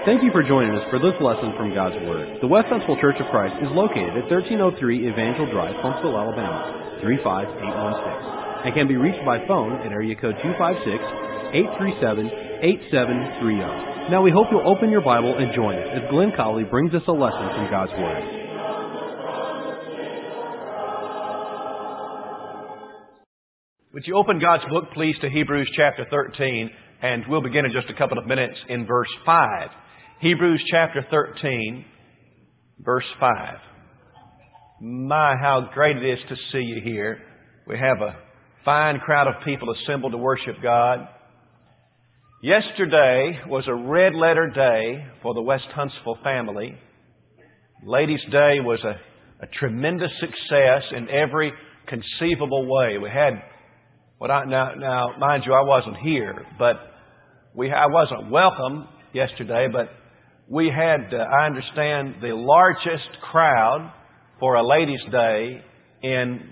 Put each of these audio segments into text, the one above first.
Thank you for joining us for this lesson from God's Word. The West Huntsville Church of Christ is located at 1303 Evangel Drive, Huntsville, Alabama, 35816, and can be reached by phone at area code 256-837-8730. Now we hope you'll open your Bible and join us as Glenn Colley brings us a lesson from God's Word. Would you open God's book, please, to Hebrews chapter 13, and we'll begin in just a couple of minutes in verse 5. Hebrews chapter 13, verse 5. My, how great it is to see you here. We have a fine crowd of people assembled to worship God. Yesterday was a red-letter day for the West Huntsville family. Ladies' Day was a tremendous success in every conceivable way. We had, now, mind you, I wasn't here, but I wasn't welcome yesterday, but we had, I understand, the largest crowd for a Ladies' Day in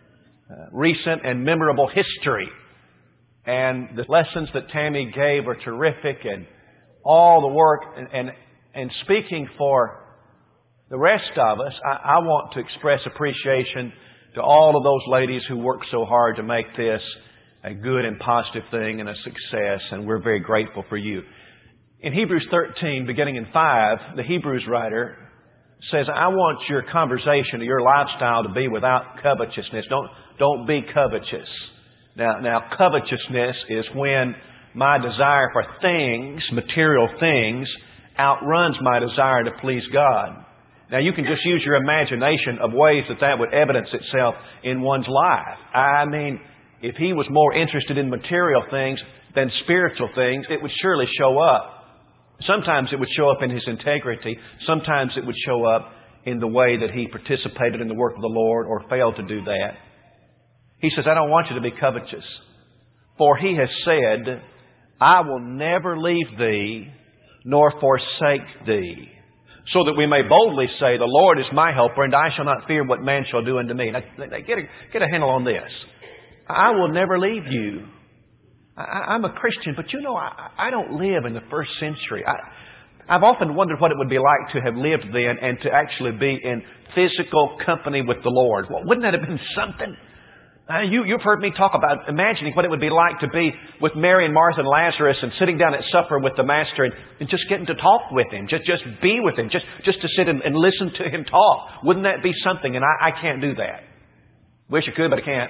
recent and memorable history. And the lessons that Tammy gave are terrific, and all the work. And speaking for the rest of us, I want to express appreciation to all of those ladies who worked so hard to make this a good and positive thing and a success, and we're very grateful for you. In Hebrews 13, beginning in 5, the Hebrews writer says, I want your conversation, your lifestyle to be without covetousness. Don't be covetous. Now, covetousness is when my desire for things, material things, outruns my desire to please God. Now, you can just use your imagination of ways that would evidence itself in one's life. I mean, if he was more interested in material things than spiritual things, it would surely show up. Sometimes it would show up in his integrity. Sometimes it would show up in the way that he participated in the work of the Lord or failed to do that. He says, I don't want you to be covetous. For he has said, I will never leave thee nor forsake thee. So that we may boldly say, the Lord is my helper, and I shall not fear what man shall do unto me. Now, get a handle on this. I will never leave you. I'm a Christian, but you know, I don't live in the first century. I've often wondered what it would be like to have lived then and to actually be in physical company with the Lord. Well, wouldn't that have been something? You've heard me talk about imagining what it would be like to be with Mary and Martha and Lazarus and sitting down at supper with the Master and just getting to talk with Him, just be with Him, just to sit and listen to Him talk. Wouldn't that be something? And I can't do that. Wish I could, but I can't.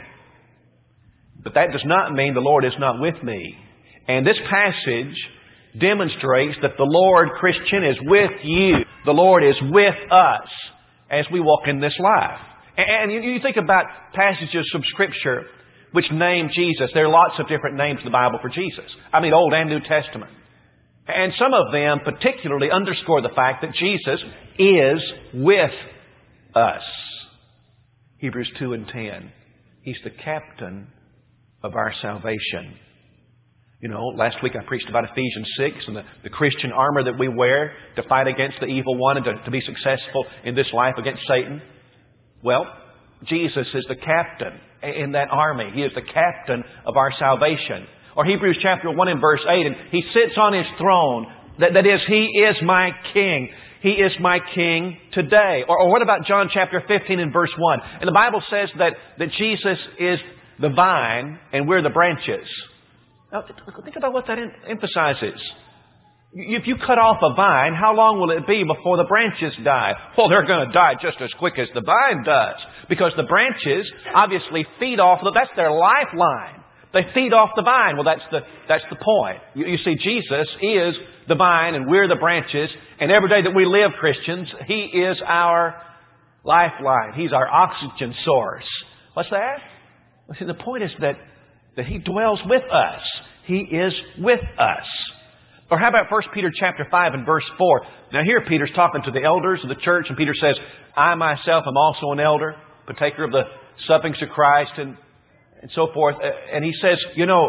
But that does not mean the Lord is not with me. And this passage demonstrates that the Lord, Christian, is with you. The Lord is with us as we walk in this life. And you think about passages of Scripture which name Jesus. There are lots of different names in the Bible for Jesus. I mean, Old and New Testament. And some of them particularly underscore the fact that Jesus is with us. Hebrews 2 and 10. He's the captain of our salvation. You know, last week I preached about Ephesians 6 and the Christian armor that we wear to fight against the evil one and to be successful in this life against Satan. Well, Jesus is the captain in that army. He is the captain of our salvation. Or Hebrews chapter 1 and verse 8, and He sits on His throne. That is, He is my King. He is my King today. Or what about John chapter 15 and verse 1? And the Bible says that Jesus is the vine and we're the branches. Now, think about what that emphasizes. If you cut off a vine, how long will it be before the branches die? Well, they're going to die just as quick as the vine does. Because the branches obviously feed off, that's their lifeline. They feed off the vine. Well, that's the point. You see, Jesus is the vine and we're the branches. And every day that we live, Christians, He is our lifeline. He's our oxygen source. What's that? Well, see, the point is that He dwells with us. He is with us. Or how about 1 Peter chapter 5 and verse 4? Now here Peter's talking to the elders of the church, and Peter says, I myself am also an elder, partaker of the sufferings of Christ and so forth. And he says, you know,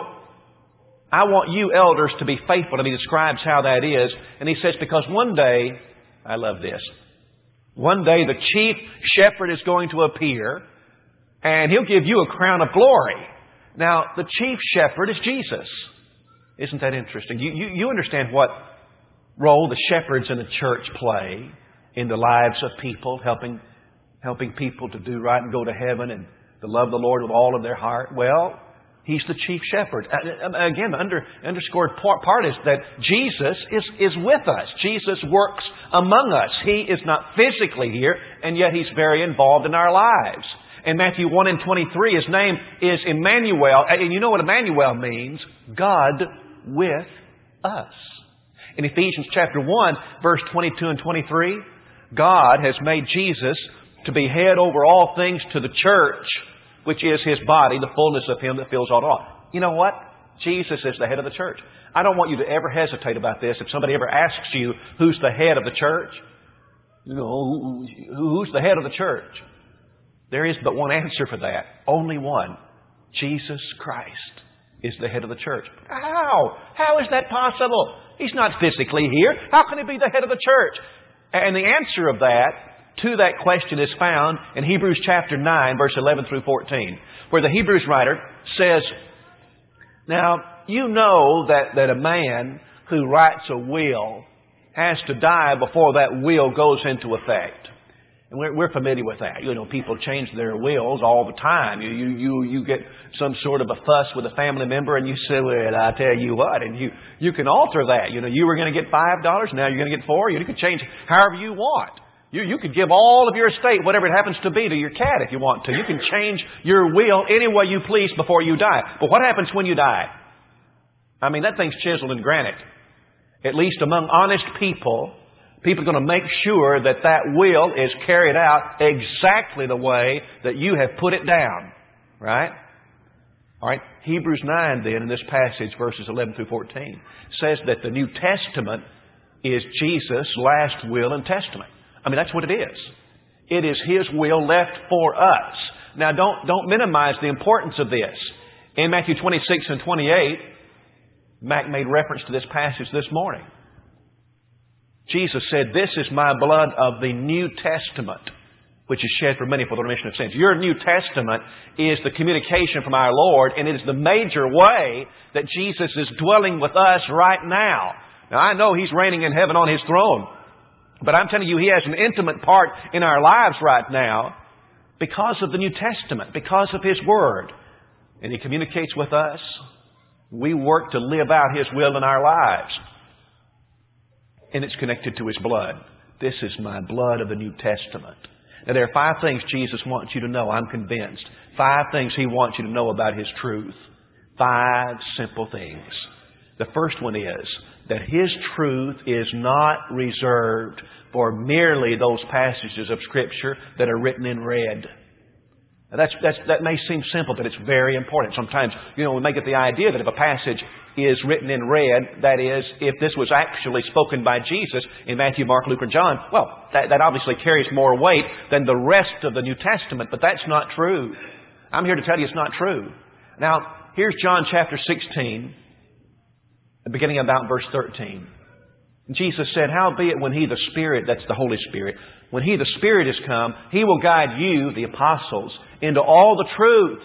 I want you elders to be faithful. And he describes how that is. And he says, because one day, I love this, one day the chief shepherd is going to appear and He'll give you a crown of glory. Now, the chief shepherd is Jesus. Isn't that interesting? You understand what role the shepherds in the church play in the lives of people, helping people to do right and go to heaven and to love the Lord with all of their heart? Well, He's the chief shepherd. Again, the underscored part is that Jesus is with us. Jesus works among us. He is not physically here, and yet He's very involved in our lives. In Matthew 1 and 23, His name is Emmanuel. And you know what Emmanuel means? God with us. In Ephesians chapter 1, verse 22 and 23, God has made Jesus to be head over all things to the church, which is His body, the fullness of Him that fills all in all. You know what? Jesus is the head of the church. I don't want you to ever hesitate about this. If somebody ever asks you, who's the head of the church? You know, who's the head of the church? There is but one answer for that. Only one. Jesus Christ is the head of the church. How? How is that possible? He's not physically here. How can He be the head of the church? And the answer of that question is found in Hebrews chapter 9, verse 11 through 14, where the Hebrews writer says, now, you know that a man who writes a will has to die before that will goes into effect. And we're familiar with that. You know, people change their wills all the time. You get some sort of a fuss with a family member and you say, well, I tell you what, and you can alter that. You know, you were going to get $5, now you're going to get $4. You can change however you want. You could give all of your estate, whatever it happens to be, to your cat if you want to. You can change your will any way you please before you die. But what happens when you die? I mean, that thing's chiseled in granite. At least among honest people are going to make sure that that will is carried out exactly the way that you have put it down. Right? All right. Hebrews 9 then, in this passage, verses 11 through 14, says that the New Testament is Jesus' last will and testament. I mean, that's what it is. It is His will left for us. Now, don't minimize the importance of this. In Matthew 26 and 28, Mac made reference to this passage this morning. Jesus said, this is my blood of the New Testament, which is shed for many for the remission of sins. Your New Testament is the communication from our Lord, and it is the major way that Jesus is dwelling with us right now. Now, I know He's reigning in heaven on His throne, but I'm telling you, He has an intimate part in our lives right now because of the New Testament, because of His Word. And He communicates with us. We work to live out His will in our lives. And it's connected to His blood. This is my blood of the New Testament. Now, there are 5 things Jesus wants you to know, I'm convinced. 5 things He wants you to know about His truth. 5 simple things. The first one is that His truth is not reserved for merely those passages of Scripture that are written in red. Now that may seem simple, but it's very important. Sometimes, we may get the idea that if a passage is written in red, that is, if this was actually spoken by Jesus in Matthew, Mark, Luke, or John, well, that obviously carries more weight than the rest of the New Testament, but that's not true. I'm here to tell you it's not true. Now, here's John chapter 16, beginning about verse 13. Jesus said, howbeit when He, the Spirit, that's the Holy Spirit, when He, the Spirit, is come, He will guide you, the apostles, into all the truth.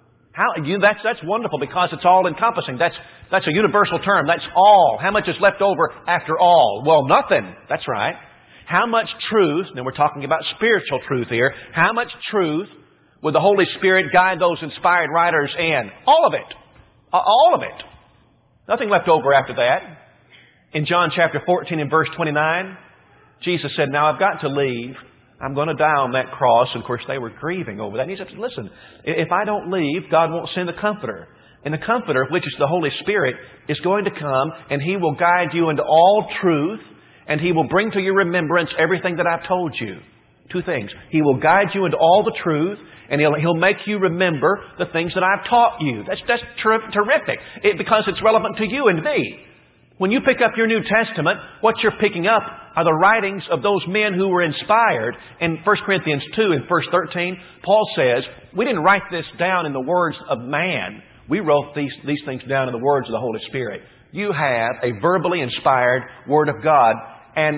That's wonderful because it's all encompassing. That's a universal term. That's all. How much is left over after all? Well, nothing. That's right. How much truth, now we're talking about spiritual truth here, how much truth would the Holy Spirit guide those inspired writers in? All of it. All of it. Nothing left over after that. In John chapter 14 and verse 29, Jesus said, now I've got to leave. I'm going to die on that cross. And of course, they were grieving over that. And He said, listen, if I don't leave, God won't send the Comforter. And the Comforter, which is the Holy Spirit, is going to come and He will guide you into all truth and He will bring to your remembrance everything that I've told you. 2 things. He will guide you into all the truth and He'll make you remember the things that I've taught you. That's terrific because it's relevant to you and me. When you pick up your New Testament, what you're picking up are the writings of those men who were inspired. In 1 Corinthians 2 and verse 13, Paul says, we didn't write this down in the words of man. We wrote these things down in the words of the Holy Spirit. You have a verbally inspired Word of God. And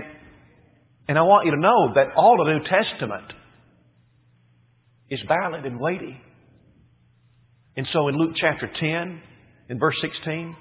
I want you to know that all the New Testament is valid and weighty. And so in Luke chapter 10, in verse 16,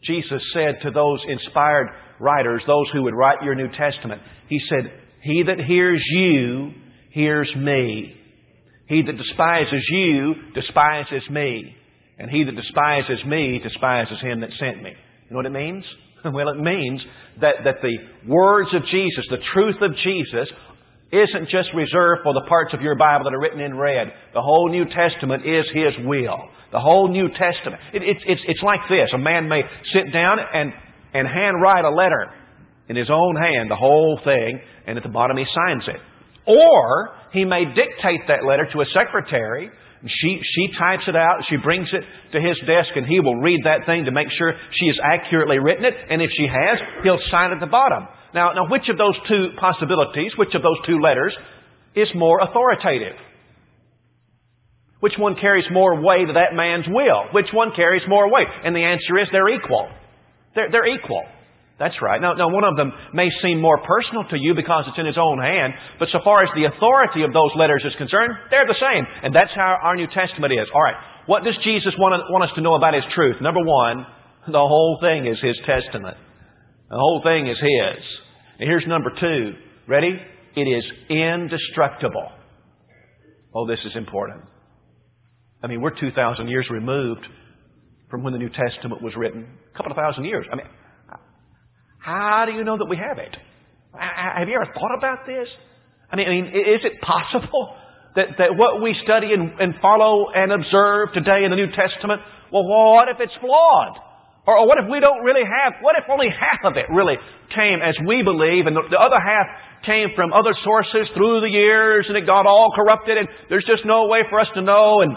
Jesus said to those inspired writers, those who would write your New Testament, He said, "He that hears you hears me. He that despises you despises me. And he that despises me despises Him that sent me." You know what it means? Well, it means that the words of Jesus, the truth of Jesus, isn't just reserved for the parts of your Bible that are written in red. The whole New Testament is His will. The whole New Testament. It's like this. A man may sit down and handwrite a letter in his own hand, the whole thing, and at the bottom he signs it. Or he may dictate that letter to a secretary. She types it out, she brings it to his desk, and he will read that thing to make sure she has accurately written it. And if she has, he'll sign at the bottom. Now, which of those two possibilities, which of those two letters is more authoritative? Which one carries more weight of that man's will? Which one carries more weight? And the answer is they're equal. They're equal. That's right. Now, one of them may seem more personal to you because it's in his own hand, but so far as the authority of those letters is concerned, they're the same. And that's how our New Testament is. All right. What does Jesus want us to know about His truth? Number one, the whole thing is His testament. The whole thing is His. And here's number two. Ready? It is indestructible. Oh, this is important. I mean, we're 2,000 years removed from when the New Testament was written. A couple of thousand years. I mean, how do you know that we have it? Have you ever thought about this? I mean, is it possible that what we study and follow and observe today in the New Testament, well, what if it's flawed? Or what if we don't really have, what if only half of it really came as we believe and the other half came from other sources through the years and it got all corrupted and there's just no way for us to know? And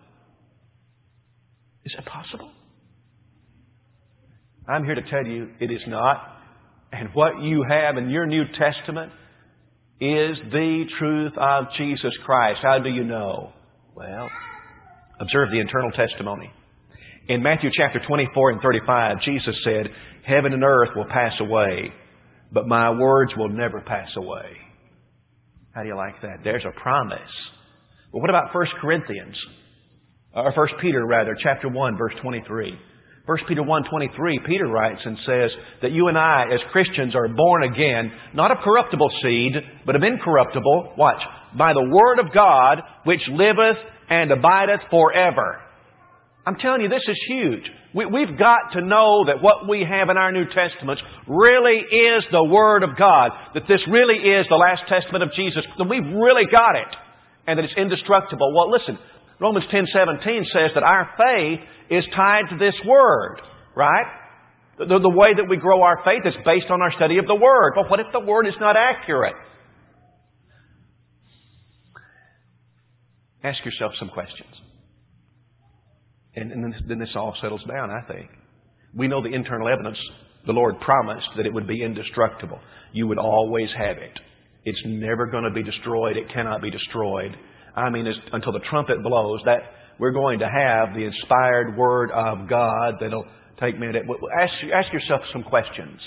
is it possible? I'm here to tell you it is not. And what you have in your New Testament is the truth of Jesus Christ. How do you know? Well, observe the internal testimony. In Matthew chapter 24 and 35, Jesus said, "Heaven and earth will pass away, but my words will never pass away." How do you like that? There's a promise. Well, what about 1 Corinthians? Or 1 Peter, rather, chapter 1, verse 23. 1 Peter 1:23, Peter writes and says that you and I, as Christians, are born again, not of corruptible seed, but of incorruptible, watch, by the Word of God, which liveth and abideth forever. I'm telling you, this is huge. We've got to know that what we have in our New Testaments really is the Word of God, that this really is the last testament of Jesus, that we've really got it, and that it's indestructible. Well, listen, Romans 10:17 says that our faith is tied to this Word, right? The way that we grow our faith is based on our study of the Word. But what if the Word is not accurate? Ask yourself some questions. And then this all settles down, I think. We know the internal evidence. The Lord promised that it would be indestructible. You would always have it. It's never going to be destroyed. It cannot be destroyed. I mean, until the trumpet blows, that we're going to have the inspired Word of God that'll take me. Ask yourself some questions.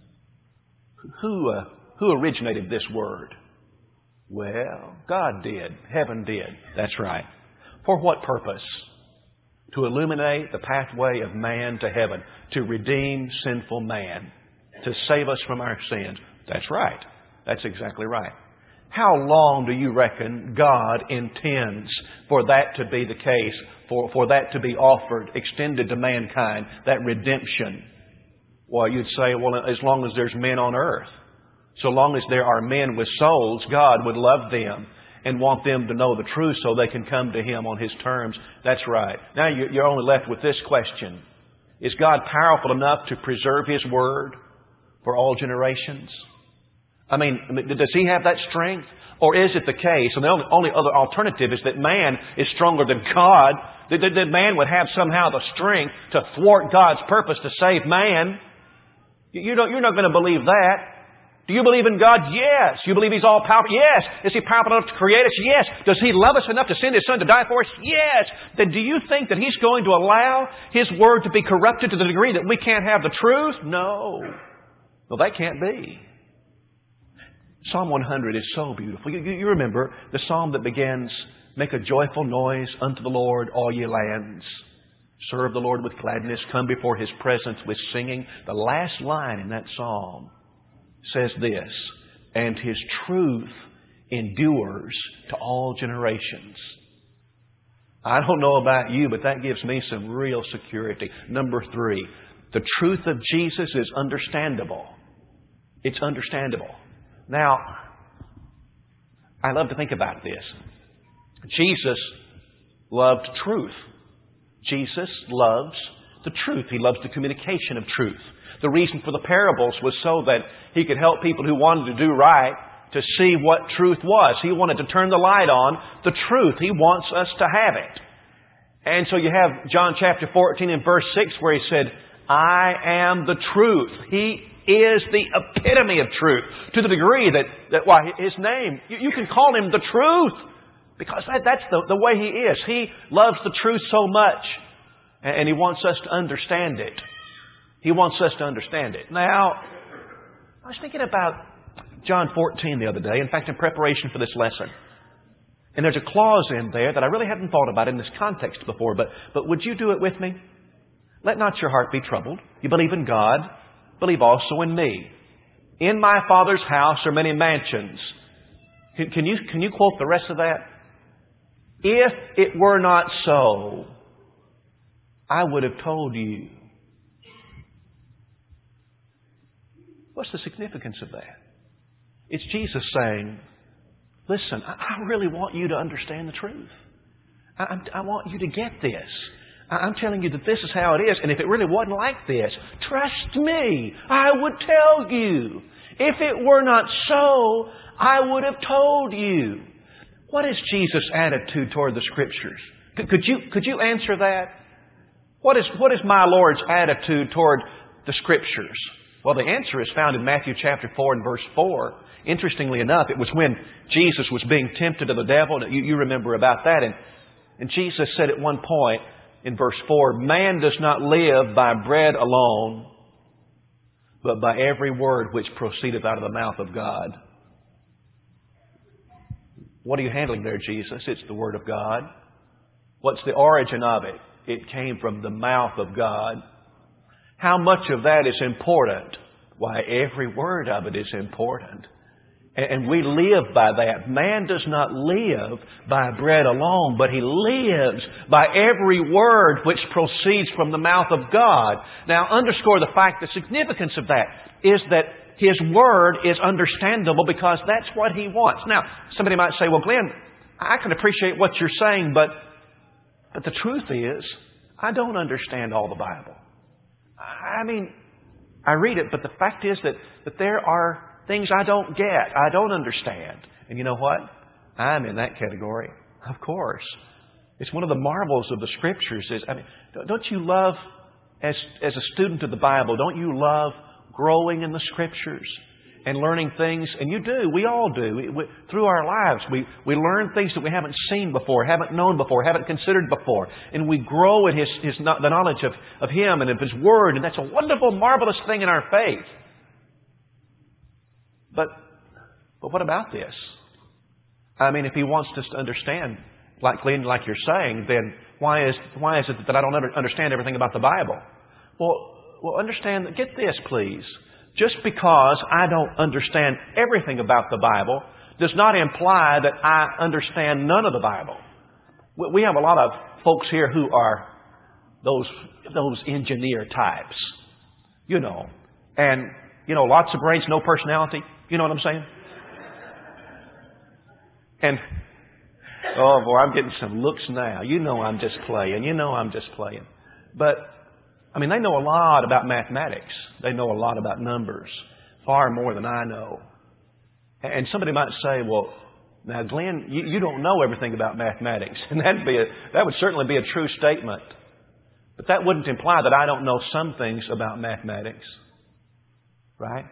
Who originated this Word? Well, God did. Heaven did. That's right. For what purpose? To illuminate the pathway of man to heaven, to redeem sinful man, to save us from our sins. That's right. That's exactly right. How long do you reckon God intends for that to be the case, for that to be offered, extended to mankind, that redemption? Well, you'd say, well, as long as there's men on earth, so long as there are men with souls, God would love them and want them to know the truth so they can come to Him on His terms. That's right. Now you're only left with this question. Is God powerful enough to preserve His Word for all generations? I mean, does He have that strength? Or is it the case, and the only other alternative is that man is stronger than God, that man would have somehow the strength to thwart God's purpose to save man? You're not going to believe that. Do you believe in God? Yes. You believe He's all-powerful? Yes. Is He powerful enough to create us? Yes. Does He love us enough to send His Son to die for us? Yes. Then do you think that He's going to allow His Word to be corrupted to the degree that we can't have the truth? No. Well, that can't be. Psalm 100 is so beautiful. You remember the psalm that begins, "Make a joyful noise unto the Lord, all ye lands." Serve the Lord with gladness. Come before His presence with singing. The last line in that psalm says this, and His truth endures to all generations. I don't know about you, but that gives me some real security. Number 3, the truth of Jesus is understandable. It's understandable. Now, I love to think about this. Jesus loved truth. Jesus loves the truth. He loves the communication of truth. The reason for the parables was so that He could help people who wanted to do right to see what truth was. He wanted to turn the light on the truth. He wants us to have it. And so you have John chapter 14 and verse 6 where He said, I am the truth. He is the epitome of truth. To the degree that His name, you can call Him the truth. Because that's the way He is. He loves the truth so much. And He wants us to understand it. He wants us to understand it. Now, I was thinking about John 14 the other day. In fact, in preparation for this lesson. And there's a clause in there that I really hadn't thought about in this context before. But would you do it with me? Let not your heart be troubled. You believe in God. Believe also in me. In my Father's house are many mansions. Can you quote the rest of that? If it were not so, I would have told you. What's the significance of that? It's Jesus saying, listen, I really want you to understand the truth. I want you to get this. I'm telling you that this is how it is. And if it really wasn't like this, trust me, I would tell you. If it were not so, I would have told you. What is Jesus' attitude toward the Scriptures? Could you answer that? What is my Lord's attitude toward the Scriptures? Well, the answer is found in Matthew chapter 4 and verse 4. Interestingly enough, it was when Jesus was being tempted of the devil. You remember about that. And Jesus said at one point in verse 4, man does not live by bread alone, but by every word which proceedeth out of the mouth of God. What are you handling there, Jesus? It's the Word of God. What's the origin of it? It came from the mouth of God. How much of that is important? Why, every word of it is important. And we live by that. Man does not live by bread alone, but he lives by every word which proceeds from the mouth of God. Now, underscore the fact, the significance of that is that His Word is understandable because that's what He wants. Now, somebody might say, well, Glenn, I can appreciate what you're saying, but the truth is, I don't understand all the Bible. I mean, I read it, but the fact is that there are things I don't get, I don't understand. And you know what? I'm in that category. Of course. It's one of the marvels of the Scriptures. Don't you love, as a student of the Bible, don't you love growing in the Scriptures and learning things? And you do. We all do. Through our lives, we learn things that we haven't seen before, haven't known before, haven't considered before. And we grow in the knowledge of Him and of His Word. And that's a wonderful, marvelous thing in our faith. But what about this? I mean, if He wants us to understand, like you're saying, then why is it that I don't understand everything about the Bible? Well, understand, get this, please. Just because I don't understand everything about the Bible does not imply that I understand none of the Bible. We have a lot of folks here who are those engineer types, and lots of brains, no personality. You know what I'm saying? And, oh boy, I'm getting some looks now. I'm just playing. But, they know a lot about mathematics. They know a lot about numbers. Far more than I know. And somebody might say, well, now Glenn, you don't know everything about mathematics. And that would certainly be a true statement. But that wouldn't imply that I don't know some things about mathematics. Right?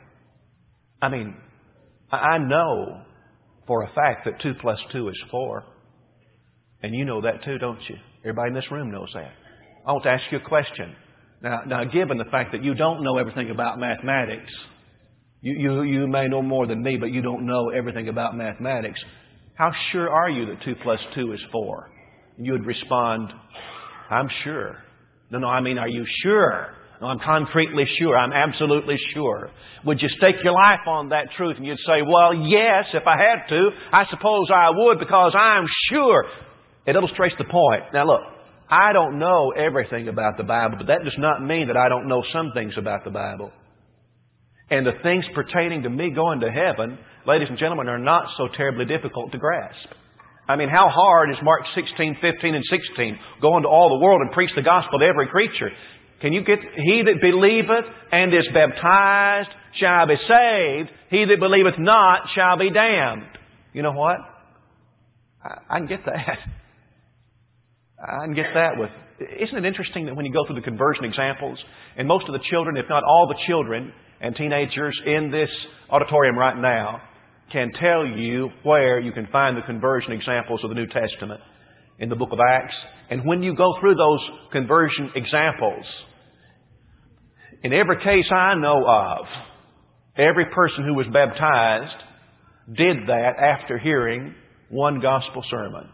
I know for a fact that 2 plus 2 is 4. And you know that too, don't you? Everybody in this room knows that. I want to ask you a question. Now, given the fact that you don't know everything about mathematics, you may know more than me, but you don't know everything about mathematics. How sure are you that 2 plus 2 is 4? And you would respond, I'm sure. No, I mean, are you sure? No, I'm concretely sure. I'm absolutely sure. Would you stake your life on that truth? And you'd say, well, yes, if I had to. I suppose I would because I'm sure. It illustrates the point. Now look, I don't know everything about the Bible, but that does not mean that I don't know some things about the Bible. And the things pertaining to me going to heaven, ladies and gentlemen, are not so terribly difficult to grasp. I mean, how hard is Mark 16, 15, and 16? Go into all the world and preach the gospel to every creature. Can you get, he that believeth and is baptized shall be saved. He that believeth not shall be damned. You know what? I can get that. I can get that with... Isn't it interesting that when you go through the conversion examples, and most of the children, if not all the children and teenagers in this auditorium right now, can tell you where you can find the conversion examples of the New Testament in the book of Acts. And when you go through those conversion examples, in every case I know of, every person who was baptized did that after hearing one gospel sermon.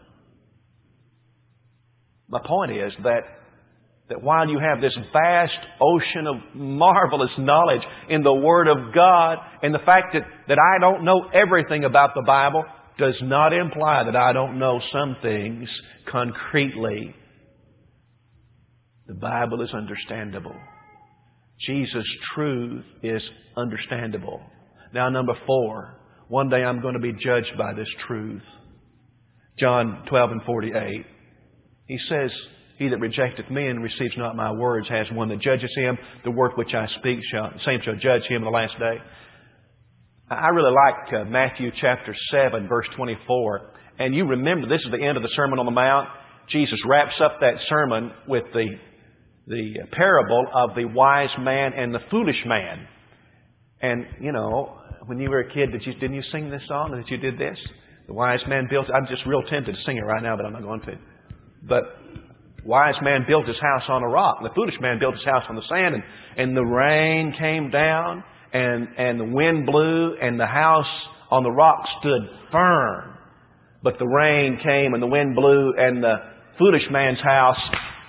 My point is that while you have this vast ocean of marvelous knowledge in the Word of God, and the fact that I don't know everything about the Bible does not imply that I don't know some things concretely. The Bible is understandable. Jesus' truth is understandable. Now, number 4, one day I'm going to be judged by this truth. John 12 and 48. He says, he that rejecteth me and receives not my words has one that judges him. The word which I speak, same shall judge him in the last day. I really like Matthew chapter 7, verse 24. And you remember, this is the end of the Sermon on the Mount. Jesus wraps up that sermon with the parable of the wise man and the foolish man. And, you know, when you were a kid, didn't you sing this song that you did this? The wise man built... I'm just real tempted to sing it right now, but I'm not going to. But wise man built his house on a rock. The foolish man built his house on the sand. And the rain came down and the wind blew and the house on the rock stood firm. But the rain came and the wind blew and the foolish man's house,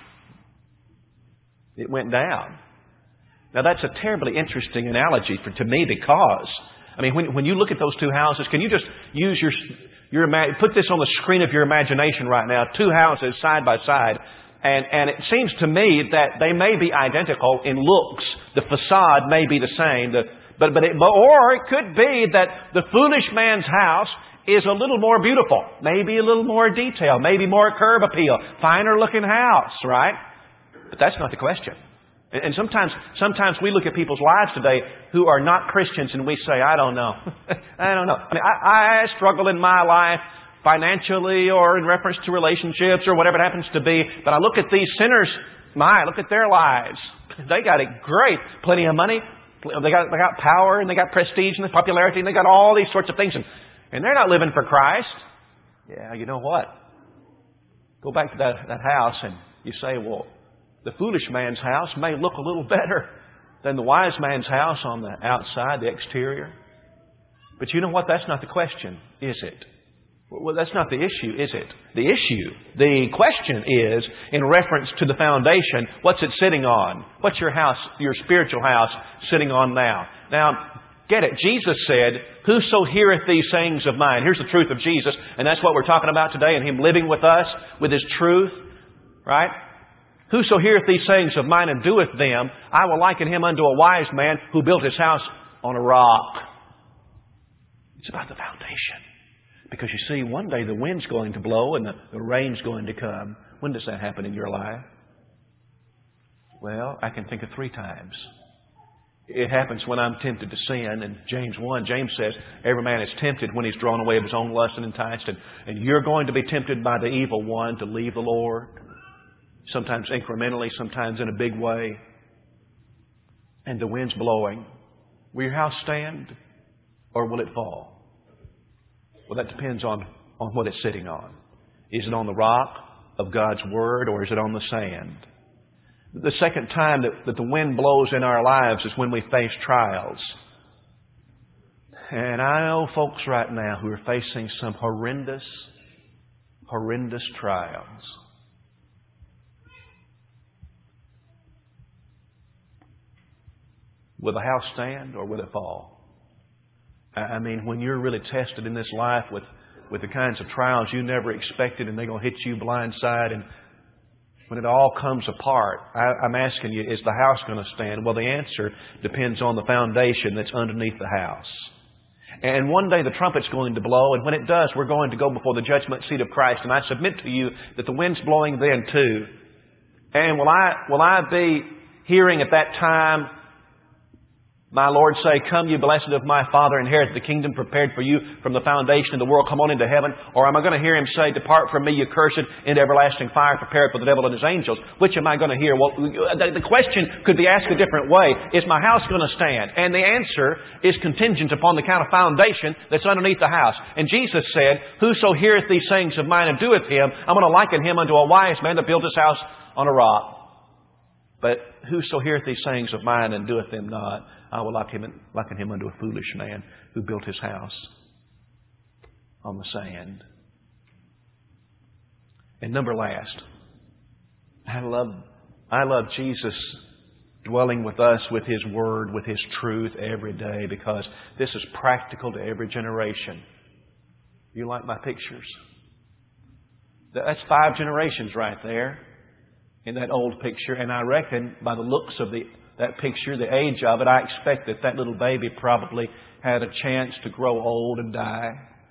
it went down. Now that's a terribly interesting analogy to me because, I mean, when you look at those two houses, can you just use put this on the screen of your imagination right now, two houses side by side, and it seems to me that they may be identical in looks. The facade may be the same, or it could be that the foolish man's house is a little more beautiful, maybe a little more detailed, maybe more curb appeal, finer looking house, right? But that's not the question. And sometimes we look at people's lives today who are not Christians and we say, I don't know. I don't know. I mean, I struggle in my life financially or in reference to relationships or whatever it happens to be. But I look at these sinners, look at their lives. They got it great. Plenty of money. They got power and they got prestige and popularity and they got all these sorts of things. And they're not living for Christ. Yeah, you know what? Go back to that house and you say, well, the foolish man's house may look a little better than the wise man's house on the outside, the exterior. But you know what? That's not the question, is it? Well, that's not the issue, is it? The question is, in reference to the foundation, what's it sitting on? What's your house, your spiritual house, sitting on now? Now, get it. Jesus said, whoso heareth these sayings of mine. Here's the truth of Jesus, and that's what we're talking about today, and Him living with us, with His truth, right? Whoso heareth these sayings of mine and doeth them, I will liken him unto a wise man who built his house on a rock. It's about the foundation. Because you see, one day the wind's going to blow and the rain's going to come. When does that happen in your life? Well, I can think of 3 times. It happens when I'm tempted to sin. In James 1, James says, every man is tempted when he's drawn away of his own lust and enticed. And you're going to be tempted by the evil one to leave the Lord. Sometimes incrementally, sometimes in a big way. And the wind's blowing. Will your house stand or will it fall? Well, that depends on what it's sitting on. Is it on the rock of God's Word or is it on the sand? The second time that the wind blows in our lives is when we face trials. And I know folks right now who are facing some horrendous trials. Will the house stand or will it fall? I mean, when you're really tested in this life with the kinds of trials you never expected and they're going to hit you blindside, and when it all comes apart, I'm asking you, is the house going to stand? Well, the answer depends on the foundation that's underneath the house. And one day the trumpet's going to blow, and when it does, we're going to go before the judgment seat of Christ. And I submit to you that the wind's blowing then too. And will I be hearing at that time my Lord say, "Come, you blessed of my Father, inherit the kingdom prepared for you from the foundation of the world. Come on into heaven." Or am I going to hear Him say, "Depart from me, you cursed, into everlasting fire prepared for the devil and his angels"? Which am I going to hear? Well, the question could be asked a different way. Is my house going to stand? And the answer is contingent upon the kind of foundation that's underneath the house. And Jesus said, "Whoso heareth these sayings of mine and doeth him, I'm going to liken him unto a wise man that built his house on a rock. But whoso heareth these sayings of mine and doeth them not, I will liken him unto a foolish man who built his house on the sand." And number last, I love Jesus dwelling with us with His Word, with His truth every day, because this is practical to every generation. You like my pictures? That's 5 generations right there in that old picture. And I reckon by the looks of that picture, the age of it, I expect that little baby probably had a chance to grow old and die.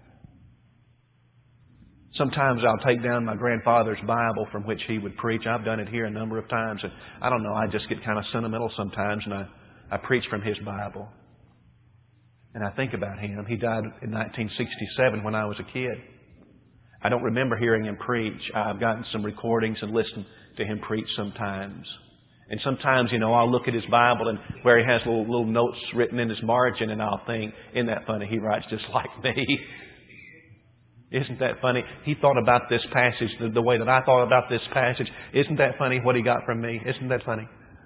Sometimes I'll take down my grandfather's Bible from which he would preach. I've done it here a number of times. And I don't know, I just get kind of sentimental sometimes, and I preach from his Bible. And I think about him. He died in 1967 when I was a kid. I don't remember hearing him preach. I've gotten some recordings and listened to him preach sometimes. And sometimes, I'll look at his Bible and where he has little notes written in his margin, and I'll think, isn't that funny? He writes just like me. Isn't that funny? He thought about this passage the way that I thought about this passage. Isn't that funny what he got from me? Isn't that funny?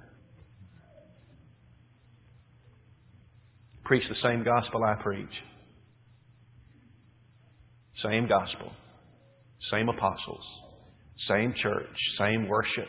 Preach the same gospel I preach. Same gospel. Same apostles. Same church. Same worship.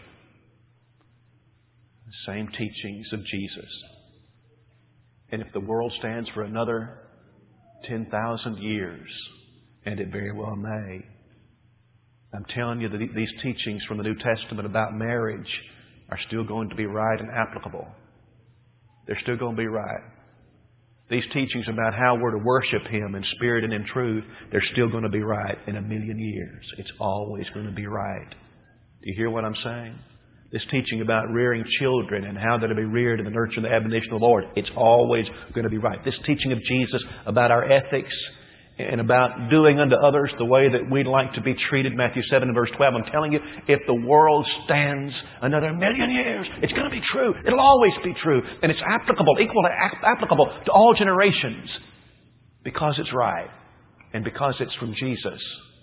Same teachings of Jesus. And if the world stands for another 10,000 years, and it very well may, I'm telling you that these teachings from the New Testament about marriage are still going to be right and applicable. They're still going to be right. These teachings about how we're to worship Him in spirit and in truth, they're still going to be right in 1,000,000 years. It's always going to be right. Do you hear what I'm saying? This teaching about rearing children and how they're to be reared in the nurture and the admonition of the Lord, it's always going to be right. This teaching of Jesus about our ethics and about doing unto others the way that we'd like to be treated, Matthew 7 and verse 12. I'm telling you, if the world stands another 1,000,000 years, it's going to be true. It'll always be true. And it's equally applicable to all generations because it's right and because it's from Jesus.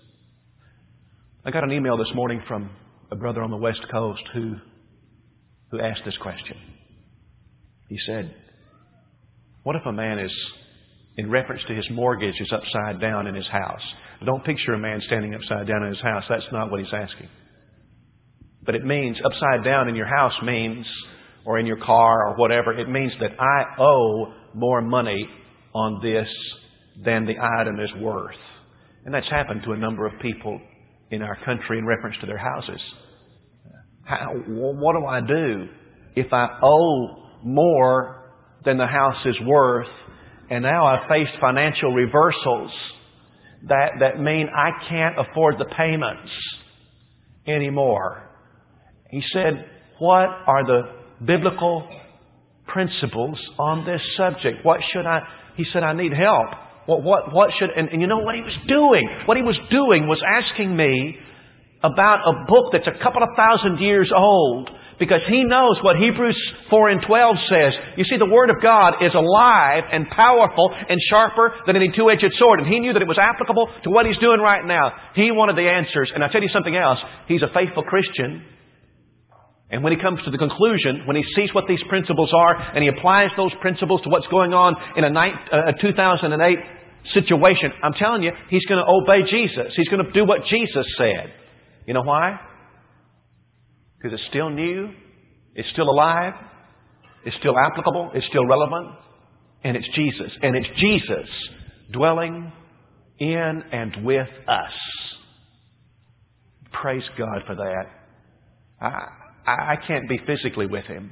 I got an email this morning from a brother on the West Coast who asked this question. He said, what if a man is, in reference to his mortgage, is upside down in his house? Don't picture a man standing upside down in his house. That's not what he's asking. But it means upside down in your house means, or in your car or whatever, it means that I owe more money on this than the item is worth. And that's happened to a number of people in our country in reference to their houses. What do I do if I owe more than the house is worth? And now I've faced financial reversals that mean I can't afford the payments anymore. He said, what are the biblical principles on this subject? He said, I need help. What should, and you know what he was doing? What he was doing was asking me about a book that's a couple of thousand years old, because he knows what Hebrews 4 and 12 says. You see, the Word of God is alive and powerful and sharper than any two-edged sword. And he knew that it was applicable to what he's doing right now. He wanted the answers. And I'll tell you something else. He's a faithful Christian. And when he comes to the conclusion, when he sees what these principles are, and he applies those principles to what's going on in a 2008 situation, I'm telling you, he's going to obey Jesus. He's going to do what Jesus said. You know why? Because it's still new. It's still alive. is still applicable, it's still relevant, and it's Jesus. And it's Jesus dwelling in and with us. Praise God for that. I can't be physically with Him.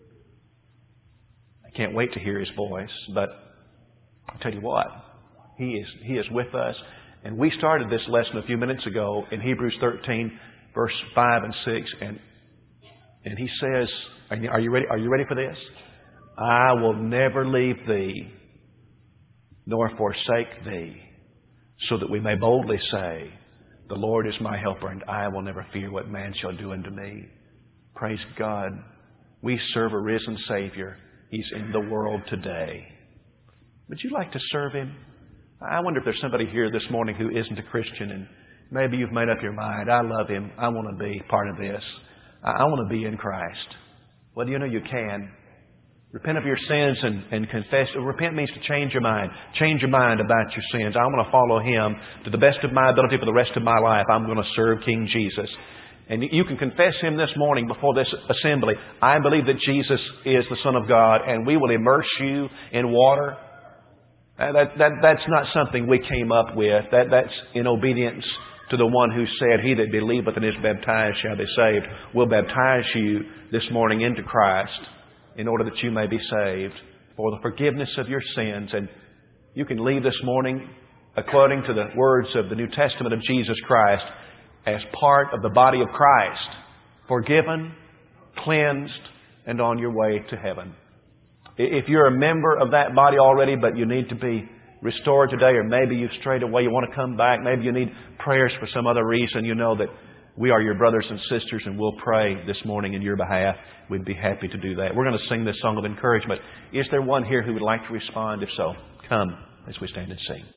I can't wait to hear His voice, but I'll tell you what, He is with us. And we started this lesson a few minutes ago in Hebrews 13, verse 5 and 6, and He says, are you ready? Are you ready for this? I will never leave thee, nor forsake thee, so that we may boldly say, the Lord is my helper, and I will never fear what man shall do unto me. Praise God. We serve a risen Savior. He's in the world today. Would you like to serve Him? I wonder if there's somebody here this morning who isn't a Christian, and maybe you've made up your mind, I love Him, I want to be part of this. I want to be in Christ. Well, you know you can. Repent of your sins and confess. Repent means to change your mind. Change your mind about your sins. I want to follow Him to the best of my ability for the rest of my life. I'm going to serve King Jesus. And you can confess Him this morning before this assembly. I believe that Jesus is the Son of God, and we will immerse you in water. That's not something we came up with. That's in obedience to the one who said, he that believeth and is baptized shall be saved. We'll baptize you this morning into Christ in order that you may be saved for the forgiveness of your sins. And you can leave this morning, according to the words of the New Testament of Jesus Christ, as part of the body of Christ, forgiven, cleansed, and on your way to heaven. If you're a member of that body already, but you need to be restored today, or maybe you've strayed away, you want to come back, maybe you need prayers for some other reason, you know that we are your brothers and sisters, and we'll pray this morning in your behalf. We'd be happy to do that. We're going to sing this song of encouragement. Is there one here who would like to respond? If so, come as we stand and sing.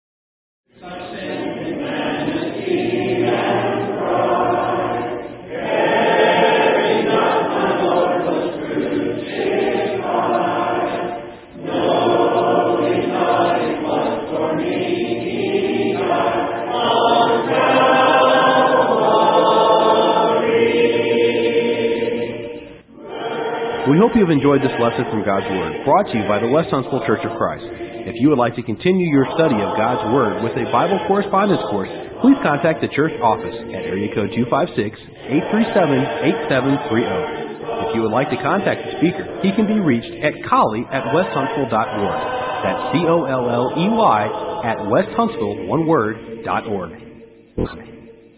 We hope you have enjoyed this lesson from God's Word, brought to you by the West Huntsville Church of Christ. If you would like to continue your study of God's Word with a Bible correspondence course, please contact the church office at area code 256-837-8730. If you would like to contact the speaker, he can be reached at Colley@westhuntsville.org. That's Colley @westhuntsville.org.